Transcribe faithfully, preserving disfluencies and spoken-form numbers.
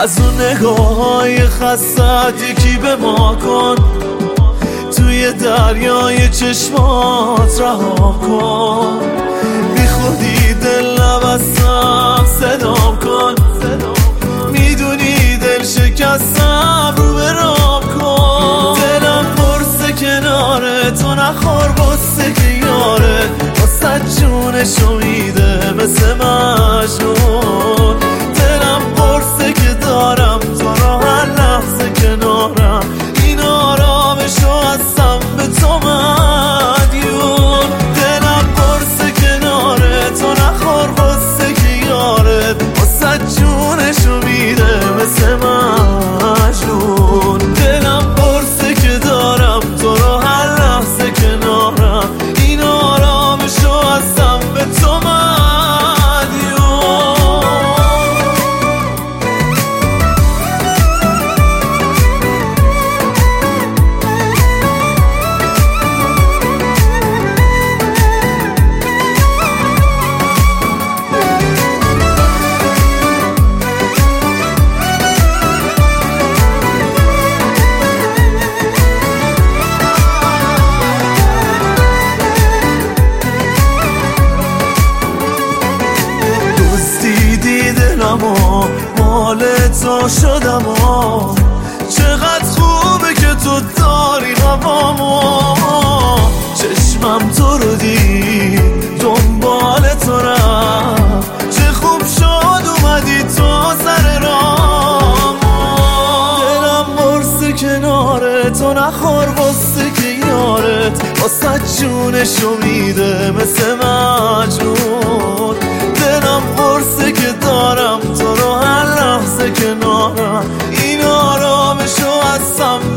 از اون نگاه های خستت یکی به ما کن، توی دریای چشمات رها کن. بی خودی دل نبستم صدام کن، میدونی دل شکستم رو به رام کن. دلم پرسه کناره تو نخور بسته که یاره واسه جونشو میده مثل مجنون. دلم پرسه که دارم تو رو هر لحظه کنارم، این آرامشو هستم به تو مدیون. دلم پرسه کناره تو نخور بسته که یاره واسه جونشو میده مثل مجنون. دلم پرسه که دارم تو رو هر لحظه کنارم، این آرامشو هستم به تو مدیون. دلمو مال تو شدم و چقدر خوبه که تو داری هوامو. چشمم تو رو دید دنبال تو رفت، چه خوب شد اومدی تو سر رامو. دلم برسه کناره تو نخور بسته که یارت واسه جونشو میده مثل مجنون. دلم برسه که دارم تو رو هر لحظه کنارم، این آرامشو هستم